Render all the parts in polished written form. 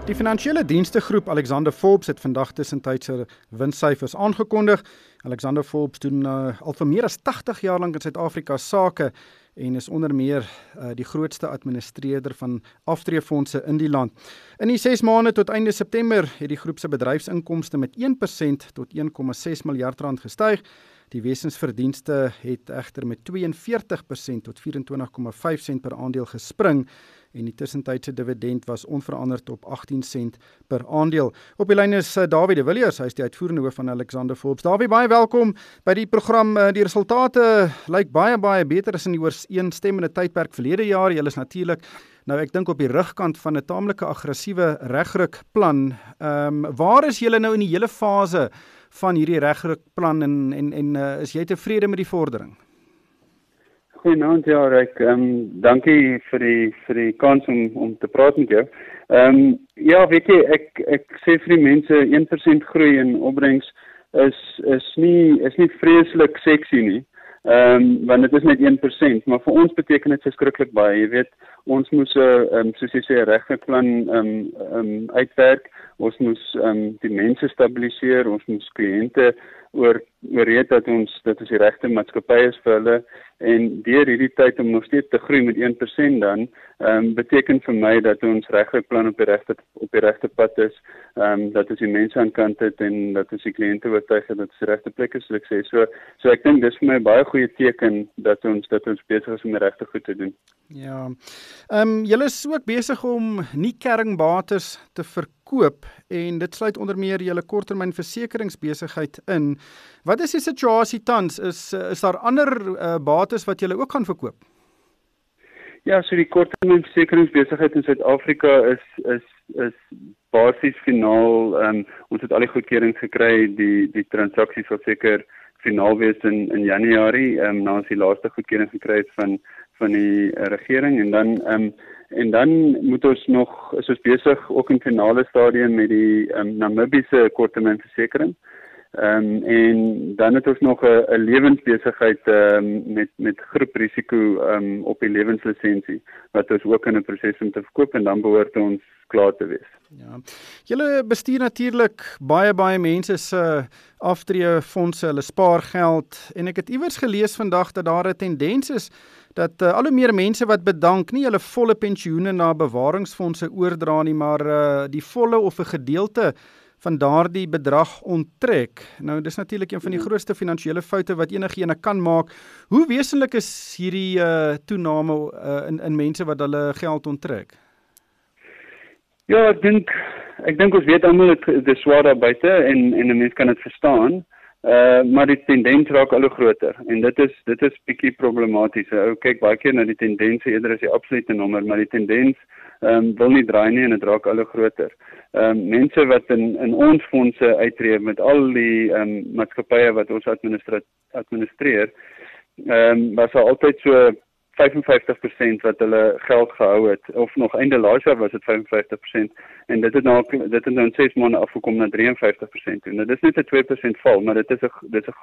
Die finansiële dienstegroep Alexander Forbes het vandag tussentydse winssyfers aangekondig. Alexander Forbes doen al vir meer as 80 jaar lank in Suid-Afrika sake en is onder meer die grootste administreerder van aftreefondse in die land. In die 6 maande tot einde September het die groep se bedryfsinkomste met 1% tot 1,6 miljard rand gestyg. Die wesensverdienste het egter met 42% tot 24,5 sent per aandeel gespring en die tussentydse dividend was onveranderd op 18 sent per aandeel. Op die lyn is Dawie de Villiers, hy is die uitvoerende hoof van Alexander Forbes. Dawie, baie welkom by die program. Die resultate lyk baie beter as in die ooreenstemmende tydperk verlede jaar. Julle is natuurlik ek dink op die rugkant van 'n taamlike aggressiewe regrukplan. Waar is julle nou in die hele fase van hierdie regrukplan en is jy tevrede met die vordering? Goeienaand, ja, Ryk. Dankie vir die kans om te praat met jou. Ja, weet jy, ek sê vir die mense 1% groei in opbrengs is nie vreeslik sexy nie. Want dit is net 1%, maar vir ons beteken dit verskriklik baie. Jy weet, ons moes soos jy sê, 'n regrukplan uitwerk. Ons moes die mense stabiliseer, ons moes kliënte oorreed dat ons die regte maatskappy is vir hulle, en deur hierdie tyd om nog steeds te groei met 1% dan, beteken vir my dat ons regrukplan op die regte pad is, dat ons die mense aan kant het en dat ons die kliënte oortuig dat dit die regte plek is, soos ek sê. So ek dink dis vir my 'n baie goeie teken dat ons besig is om die regte goed te doen. Ja. Julle is ook besig om nie kerringbates te verkoop en dit sluit onder meer julle korttermyn versekeringsbesigheid in. Wat is die situasie tans? Is daar ander bates wat julle ook gaan verkoop? Ja, so die korttermyn versekeringsbesigheid in Suid-Afrika is basies finaal. Ons het al die goedkeuring gekry, die transaksies sal seker finaal wees in Januarie, na ons die laaste goedkeuring gekry het van die regering, en dan moet ons is ons besig ook in finale stadium met die Namibiese korttermynversekering. En dan het ons nog 'n lewensbesigheid met groeprisiko op die lewenslisensie wat ons ook in 'n proses om te verkoop, en dan behoort ons klaar te wees. Ja. Julle bestuur natuurlik baie mense se aftreefondse, hulle spaargeld, en ek het iewers gelees vandag dat daar 'n tendens is dat al hoe meer mense wat bedank nie hulle volle pensioene na bewaringsfondse oordra nie, maar die volle of 'n gedeelte van daardie bedrag onttrek. Nou, dis natuurlik een van die grootste finansiële foute wat enigeen kan maak. Hoe wesenlik is hierdie toename in mense wat hulle geld onttrek? Ja, ek dink ons weet almal dit is swaar daar buite en 'n mens kan dit verstaan. Maar die tendens raak al hoe groter en dit is bietjie problematies. Ou kyk baie keer na die tendense eerder as die absolute nommer, maar die tendens wil nie draai nie en dit raak al hoe groter. Mense wat in ons fondse uittreë met al die maatskappye wat ons administreer, was daar altyd so 55% wat hulle geld gehou het, of nog einde laas jaar was dit 55%, en dit het nou in 6 maande afgekom na 53%. En dit is net 'n 2% val, maar dit is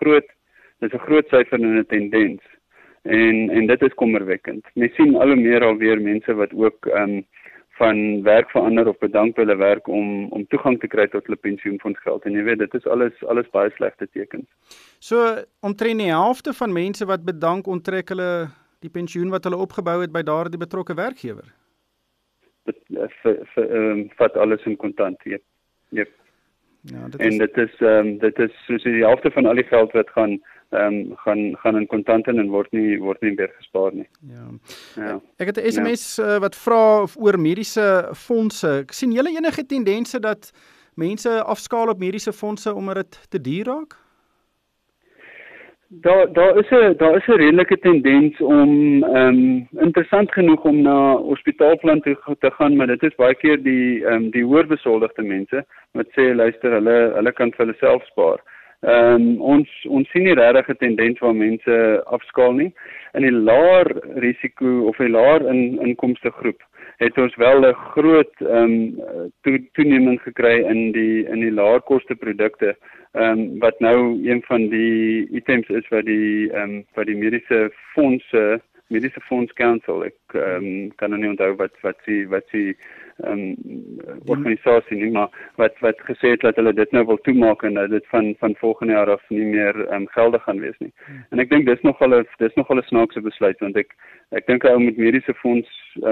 'n groot syfer en 'n tendens. En dit is kommerwekkend. Mens sien al hoe meer alweer mense wat ook van werk verander of bedank hulle werk om toegang te kry tot hulle pensioenfondsgeld. En jy weet, dit is alles baie slegte tekens. So, omtrent die helfte van mense wat bedank onttrek hulle die pensioen wat hulle opgebou het by daardie betrokke werkgewer? Vat alles in kontant, jep. Ja, dit is soos die helfte van al die geld wat gaan in kontant en word nie weer gespaar nie. Ja. Ek het 'n SMS wat vra oor mediese fondse. Sien julle enige tendense dat mense afskaal op mediese fondse omdat dit te duur raak? Daar is 'n redelike tendens om interessant genoeg om na hospitaalplan te gaan, maar dit is baie keer die hoër besoldigde mense wat sê luister, hulle kan vir hulle self spaar. Ons sien nie regtig 'n tendens waar mense afskaal nie. In die laer risiko of die laer inkomste groep het ons wel 'n groot toeneming gekry in die laer koste produkte, wat nou een van die items is wat die mediese fonds Council, ek kan nou nie onthou wat die organisasie nie, maar wat gesê het dat hulle dit nou wil toemaak en dat dit van volgende jaar af nie meer geldig gaan wees nie. En ek dink dis nogal 'n snaakse besluit, want ek dink ou met mediese fonds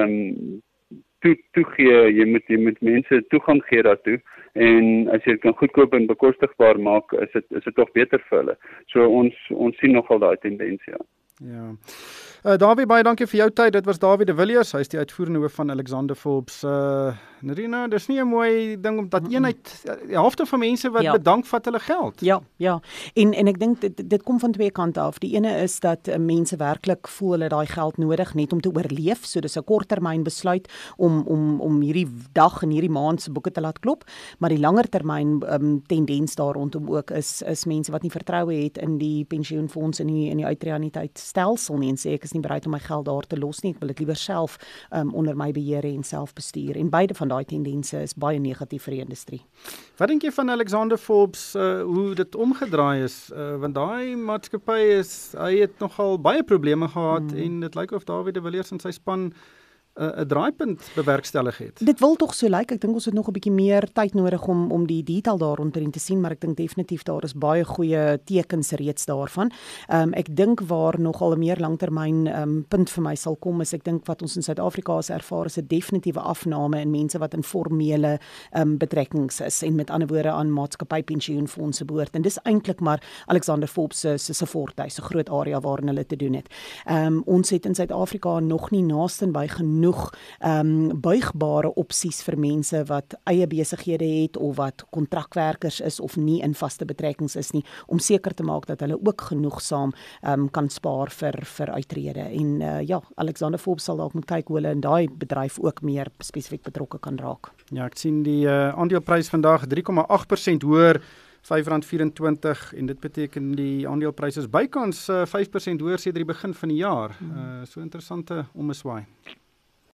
toegee, jy moet mense toegang gee daartoe, en as jy dit kan goedkoop en bekostigbaar maak, is dit tog beter vir hulle. So ons sien nogal daai tendens, ja. Ja. Dawie, baie dankie vir jou tyd. Dit was Dawie de Villiers, hy is die uitvoerende hoof van Alexander Forbes. Nerina, dis nie 'n mooi ding om dat eenheid, die helfte van mense wat bedank vat hulle geld. Ja. En ek dink dit kom van twee kante af. Die ene is dat mense werklik voel hulle daai geld nodig net om te oorleef. So dis 'n korttermyn besluit om hierdie dag en hierdie maand se boeke te laat klop, maar die langer termyn tendens daar rondom ook is mense wat nie vertroue het in die pensioenfonds en in die uitreaniteitsstelsel nie, en sê ek is nie bereid om my geld daar te los nie, ek wil dit liewer self onder my beheer en self bestuur. En beide van daai tendense is baie negatief vir die industrie. Wat dink jy van Alexander Forbes, hoe dit omgedraai is? Want daai maatskappy hy het nogal baie probleme gehad en dit lyk of Dawie de Villiers en sy span 'n draaipunt bewerkstellig het. Dit wil tog so lyk. Ek dink ons het nog 'n bietjie meer tyd nodig om die detail daaronder te sien, maar ek dink definitief daar is baie goeie tekens reeds daarvan. Ek dink waar nogal 'n meer langtermyn punt vir my sal kom, is ek dink wat ons in Suid-Afrika as ervaar is 'n definitiewe afname in mense wat in formele betrekkings is, en met ander woorde aan maatskappypensioenfondse behoort. En dis eintlik maar Alexander Forbes se fortuis, 'n groot area waarin hulle te doen het. Ons het in Suid-Afrika nog nie naaste by genoeg buigbare opsies vir mense wat eie besighede het of wat kontrakwerkers is of nie in vaste betrekkings is nie, om seker te maak dat hulle ook genoegsaam kan spaar vir uitrede. En Alexander Forbes sal dalk moet kyk hoe hulle in daai bedryf ook meer spesifiek betrokke kan raak. Ja, ek sien die aandeleprys vandag 3,8% hoër, R5.24, en dit beteken die aandeleprys is bykans 5% hoër sedert die begin van die jaar. So interessante ommeswaai.